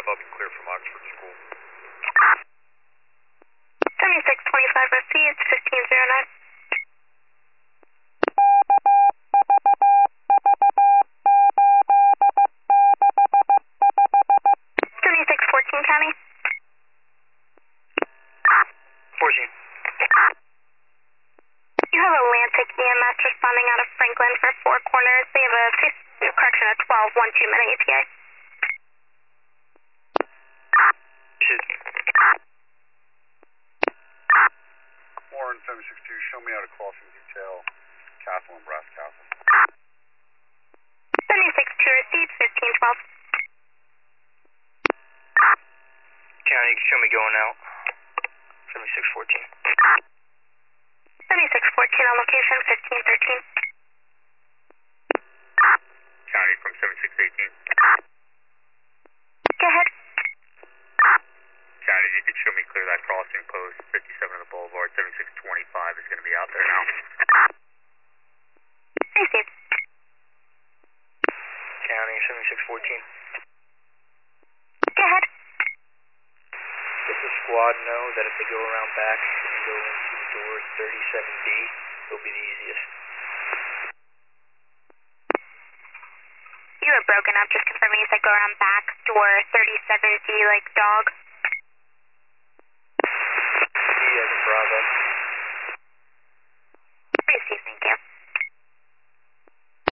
up and clear from Oxford School. 7625 received, 1509. 7614 County. 14. You have Atlantic EMS responding out of Franklin for Four Corners. They have a correction at 12, 1 2 minute ETA. Warren 762, show me how to crossing detail Castle and Brass Castle. 76-2 received, 1512. County, show me going out. 7614. 7614 on location, 1513. County from 7618. Go ahead. County, you can show me clear that crossing post 57 on the boulevard. 7625 is going to be out there now. Received. County, 7614. Go ahead. Let the squad know that if they go around back and go into the door 37B, it'll be the easiest. You were broken up, just confirming you said go around back, door 37D, like dog. D as in Bravo. Received, thank you.